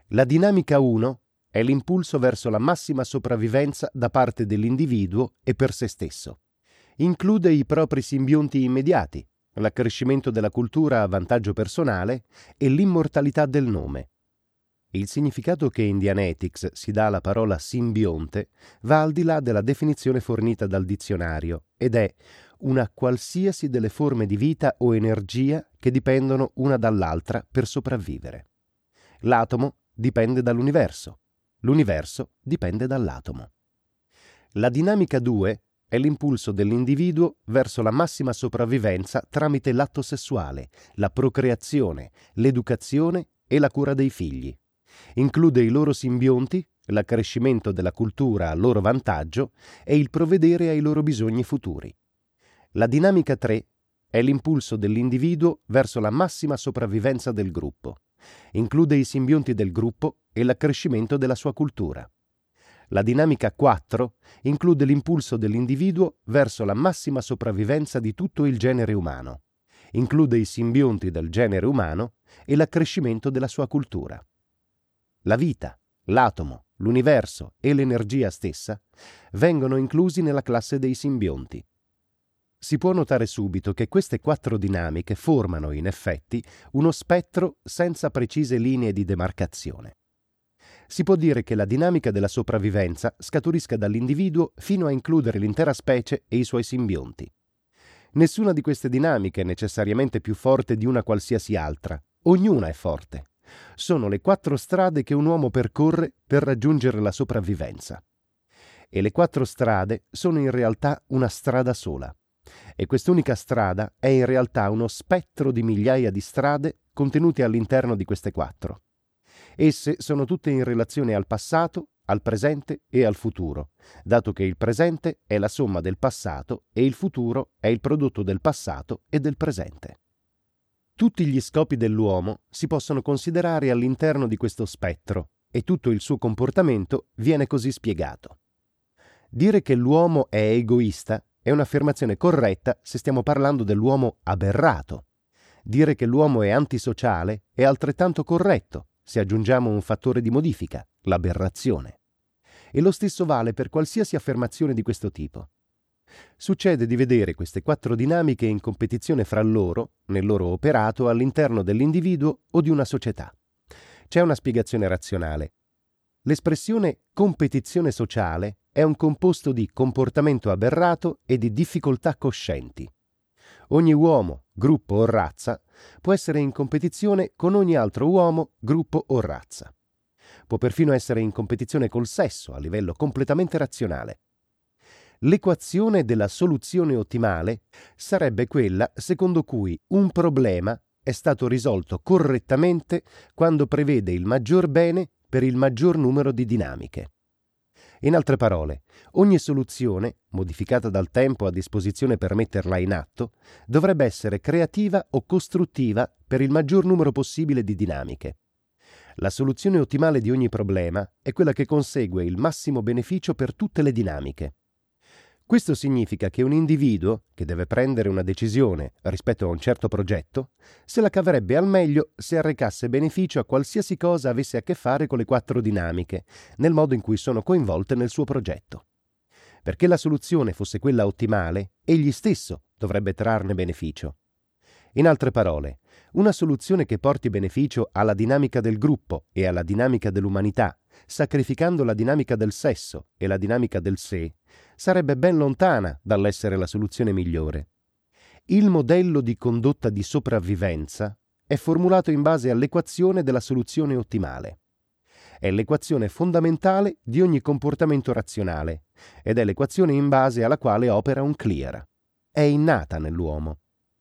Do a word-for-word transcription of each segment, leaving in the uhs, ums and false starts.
La dinamica uno è l'impulso verso la massima sopravvivenza da parte dell'individuo e per se stesso. Include i propri simbionti immediati, l'accrescimento della cultura a vantaggio personale e l'immortalità del nome. Il significato che in Dianetics si dà alla parola simbionte va al di là della definizione fornita dal dizionario ed è una qualsiasi delle forme di vita o energia che dipendono una dall'altra per sopravvivere. L'atomo dipende dall'universo, l'universo dipende dall'atomo. La dinamica due è l'impulso dell'individuo verso la massima sopravvivenza tramite l'atto sessuale, la procreazione, l'educazione e la cura dei figli. Include i loro simbionti, l'accrescimento della cultura a loro vantaggio e il provvedere ai loro bisogni futuri. La dinamica tre è l'impulso dell'individuo verso la massima sopravvivenza del gruppo. Include i simbionti del gruppo e l'accrescimento della sua cultura. La dinamica quattro include l'impulso dell'individuo verso la massima sopravvivenza di tutto il genere umano. Include i simbionti del genere umano e l'accrescimento della sua cultura. La vita, l'atomo, l'universo e l'energia stessa vengono inclusi nella classe dei simbionti. Si può notare subito che queste quattro dinamiche formano, in effetti, uno spettro senza precise linee di demarcazione. Si può dire che la dinamica della sopravvivenza scaturisca dall'individuo fino a includere l'intera specie e i suoi simbionti. Nessuna di queste dinamiche è necessariamente più forte di una qualsiasi altra, ognuna è forte. Sono le quattro strade che un uomo percorre per raggiungere la sopravvivenza. E le quattro strade sono in realtà una strada sola. E quest'unica strada è in realtà uno spettro di migliaia di strade contenute all'interno di queste quattro. Esse sono tutte in relazione al passato, al presente e al futuro, dato che il presente è la somma del passato e il futuro è il prodotto del passato e del presente. Tutti gli scopi dell'uomo si possono considerare all'interno di questo spettro e tutto il suo comportamento viene così spiegato. Dire che l'uomo è egoista è un'affermazione corretta se stiamo parlando dell'uomo aberrato. Dire che l'uomo è antisociale è altrettanto corretto se aggiungiamo un fattore di modifica, l'aberrazione. E lo stesso vale per qualsiasi affermazione di questo tipo. Succede di vedere queste quattro dinamiche in competizione fra loro, nel loro operato all'interno dell'individuo o di una società. C'è una spiegazione razionale. L'espressione competizione sociale è un composto di comportamento aberrato e di difficoltà coscienti. Ogni uomo, gruppo o razza può essere in competizione con ogni altro uomo, gruppo o razza. Può perfino essere in competizione col sesso a livello completamente razionale. L'equazione della soluzione ottimale sarebbe quella secondo cui un problema è stato risolto correttamente quando prevede il maggior bene per il maggior numero di dinamiche. In altre parole, ogni soluzione, modificata dal tempo a disposizione per metterla in atto, dovrebbe essere creativa o costruttiva per il maggior numero possibile di dinamiche. La soluzione ottimale di ogni problema è quella che consegue il massimo beneficio per tutte le dinamiche. Questo significa che un individuo, che deve prendere una decisione rispetto a un certo progetto, se la caverebbe al meglio se arrecasse beneficio a qualsiasi cosa avesse a che fare con le quattro dinamiche, nel modo in cui sono coinvolte nel suo progetto. Perché la soluzione fosse quella ottimale, egli stesso dovrebbe trarne beneficio. In altre parole, una soluzione che porti beneficio alla dinamica del gruppo e alla dinamica dell'umanità, sacrificando la dinamica del sesso e la dinamica del sé, sarebbe ben lontana dall'essere la soluzione migliore. Il modello di condotta di sopravvivenza è formulato in base all'equazione della soluzione ottimale. È l'equazione fondamentale di ogni comportamento razionale ed è l'equazione in base alla quale opera un clear. È innata nell'uomo.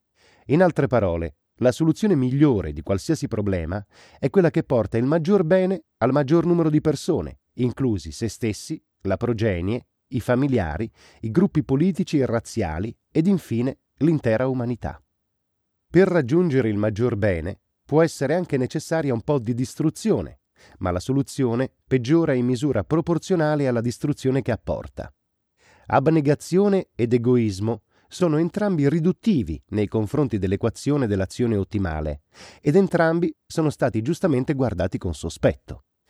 In altre parole, la soluzione migliore di qualsiasi problema è quella che porta il maggior bene al maggior numero di persone, inclusi se stessi, la progenie, i familiari, i gruppi politici e razziali ed infine l'intera umanità. Per raggiungere il maggior bene può essere anche necessaria un po' di distruzione, ma la soluzione peggiora in misura proporzionale alla distruzione che apporta. Abnegazione ed egoismo sono entrambi riduttivi nei confronti dell'equazione dell'azione ottimale ed entrambi sono stati giustamente guardati con sospetto.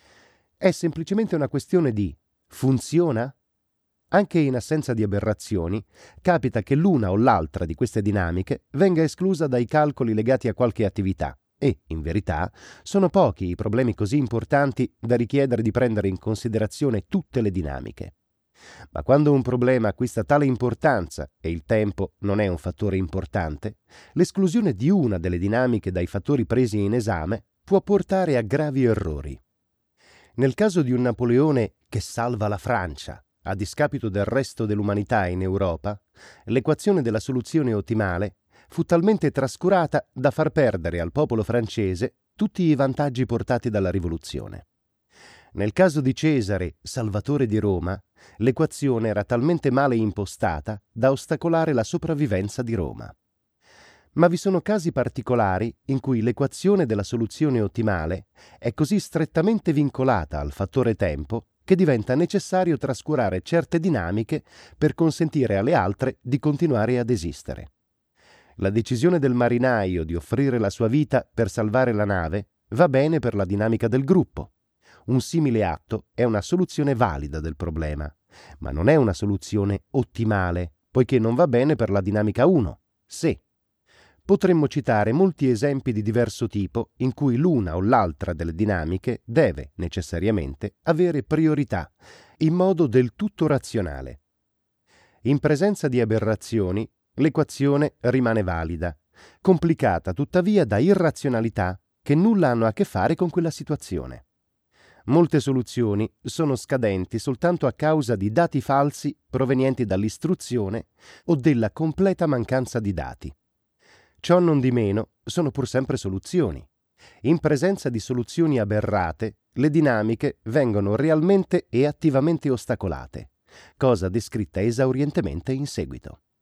È semplicemente una questione di funziona? Anche in assenza di aberrazioni, capita che l'una o l'altra di queste dinamiche venga esclusa dai calcoli legati a qualche attività e, in verità, sono pochi i problemi così importanti da richiedere di prendere in considerazione tutte le dinamiche. Ma quando un problema acquista tale importanza e il tempo non è un fattore importante, l'esclusione di una delle dinamiche dai fattori presi in esame può portare a gravi errori. Nel caso di un Napoleone che salva la Francia a discapito del resto dell'umanità in Europa, l'equazione della soluzione ottimale fu talmente trascurata da far perdere al popolo francese tutti i vantaggi portati dalla rivoluzione. Nel caso di Cesare, salvatore di Roma, l'equazione era talmente male impostata da ostacolare la sopravvivenza di Roma. Ma vi sono casi particolari in cui l'equazione della soluzione ottimale è così strettamente vincolata al fattore tempo che diventa necessario trascurare certe dinamiche per consentire alle altre di continuare ad esistere. La decisione del marinaio di offrire la sua vita per salvare la nave va bene per la dinamica del gruppo. Un simile atto è una soluzione valida del problema, ma non è una soluzione ottimale, poiché non va bene per la dinamica uno, se. Potremmo citare molti esempi di diverso tipo in cui l'una o l'altra delle dinamiche deve necessariamente avere priorità, in modo del tutto razionale. In presenza di aberrazioni, l'equazione rimane valida, complicata tuttavia da irrazionalità che nulla hanno a che fare con quella situazione. Molte soluzioni sono scadenti soltanto a causa di dati falsi provenienti dall'istruzione o della completa mancanza di dati. Ciò non di meno sono pur sempre soluzioni. In presenza di soluzioni aberrate, le dinamiche vengono realmente e attivamente ostacolate, cosa descritta esaurientemente in seguito.